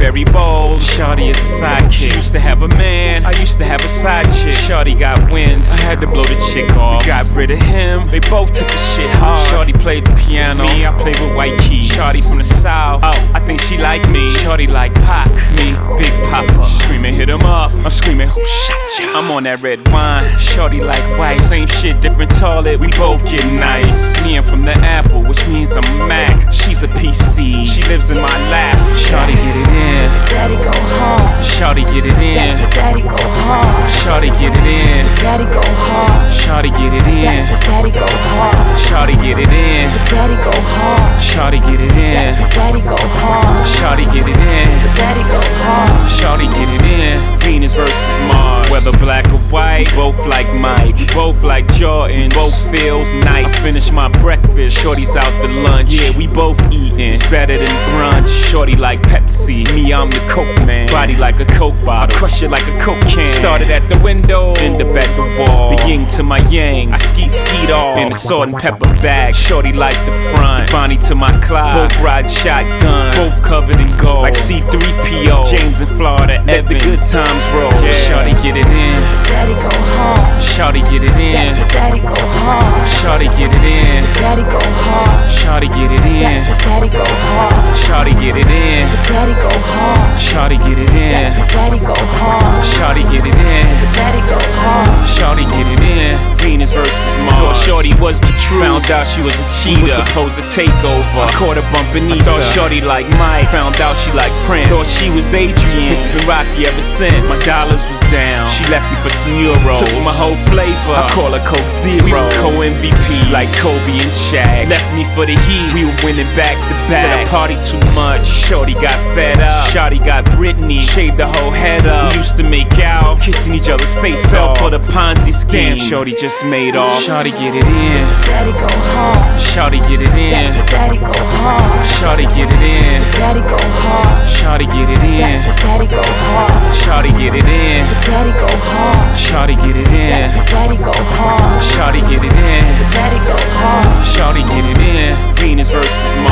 very bold. Shawty is a sidekick. She used to have a man, I used to have a side chick. Shawty got wind, I had to blow the chick off. We got rid of him, they both took the shit hard. Shawty played the piano, me, I played with white keys. Shawty from the south, oh, I think she like me. Shawty like Pac, me, Big Papa. Screaming, hit him up, I'm screaming, who shot ya? I'm on that red wine, Shawty like white. Same shit, different toilet, we both get nice. Me, I'm from the Apple, which means I'm a Mac. She's a PC, she lives in my lap. Shawty get it in, Daddy go hard. Shawty get it in, Daddy go hard. Shawty get it in, Daddy go hard. Shawty get it in, Daddy go hard. Shawty get it in, Daddy go hard. Shawty get it in, Daddy go hard. Shawty get it in, Daddy go hard. Shawty get it in. Venus versus Mars, whether black or white, both like Mike, both like Jordan, both feels nice. I finish my breakfast, Shorty's out to lunch. Yeah, we both eating, it's better than brunch. Shorty like Pepsi, me I'm the Coke man. Body like a Coke bottle, I crush it like a Coke can. Started at the window, end up at the wall. The yin to my yang, I skeet off in the salt and pepper bag. Shorty like the front, Bonnie to my Clyde. Both ride shotgun, both covered in gold, like C3PO. James in Florida, let the good times roll. Yeah. Shawty get it in, Daddy go hard. Shawty get it in, Daddy go hard. Shawty get it in, Daddy go hard. Shawty get it in, Daddy go hard. Shawty get it in, Daddy go hard. Shawty get it in, Daddy go hard. Shawty get it in, Daddy go hard. Shawty get it in. Venus versus Mars. Thought Shorty was the truth, found out she was a cheater. We was supposed to take over, I caught her bumping ether. Thought Shorty like Mike, found out she like Prince. Thought she was Adrian, it's been rocky ever since. My dollars was down, she left me for some euros. Took my whole flavor, I call her Coke Zero. We were co-MVP, like Kobe and Shaq. Left me for the Heat, we were winning back to back. Said I party too much, Shorty got fed up. Shorty got Britney, shaved the whole head up. We used to make out, kissing each other's face off. For the Ponzi scheme, Shorty just made off. Shorty get it in, Daddy go hard. Shorty get it in, Daddy go hard. Shorty get it in, Daddy go hard. Shorty get it in, Daddy go hard. Shorty get it in, Daddy go hard. Shorty get it in, Daddy go hard. Shorty get it in, Daddy go hard. Shorty get it in. Venus versus Mars.